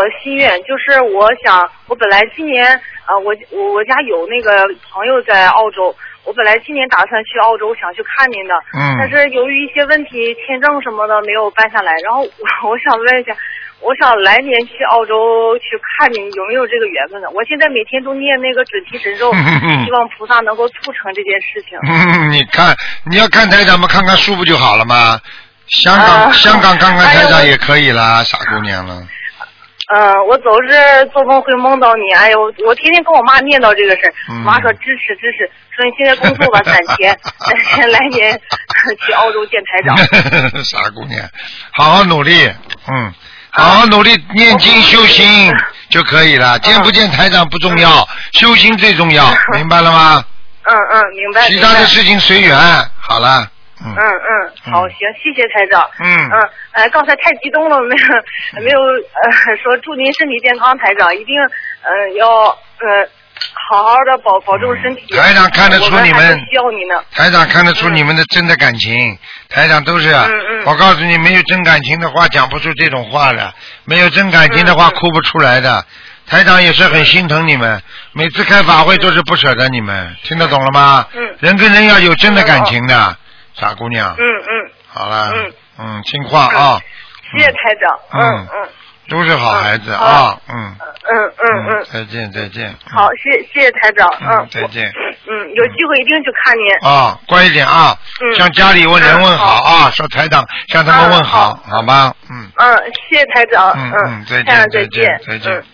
心愿，就是我本来今年我家有那个朋友在澳洲，我本来今年打算去澳洲，想去看您的，但是由于一些问题，签证什么的没有办下来，然后我想问一下，我想来年去澳洲去看您，有没有这个缘分呢？我现在每天都念那个准提神咒，希望菩萨能够促成这件事情。 你看，你要看台长们看看书不就好了吗？香港看看台长也可以啦，傻姑娘了。 我总是做梦会梦到你，哎呦，我天天跟我妈念叨这个事儿，妈说支持，说你现在工作吧，攒钱来年去澳洲见台长。 傻姑娘，好好努力，好好努力念经修心就可以了，见不见台长不重要，修心最重要，明白了吗？ 明白。 其他的事情随缘，好了。 好，行，谢谢台长。刚才太激动了，没有说祝您身体健康，台长一定要好好的保重身体。 台长看得出你们需要你呢。 台长看得出你们的真的感情，台长都是我告诉你，没有真感情的话讲不出这种话的，没有真感情的话哭不出来的。台长也是很心疼你们，每次开法会都是不舍得你们，听得懂了吗？人跟人要有真的感情的。傻姑娘，好了，听话啊， 谢谢台长， 都是好孩子啊，再见， 好，谢谢台长， 再见， 有机会一定去看您啊，乖一点啊，向家里人问好啊，说台长向他们问好，好吧， 谢谢台长， 再见，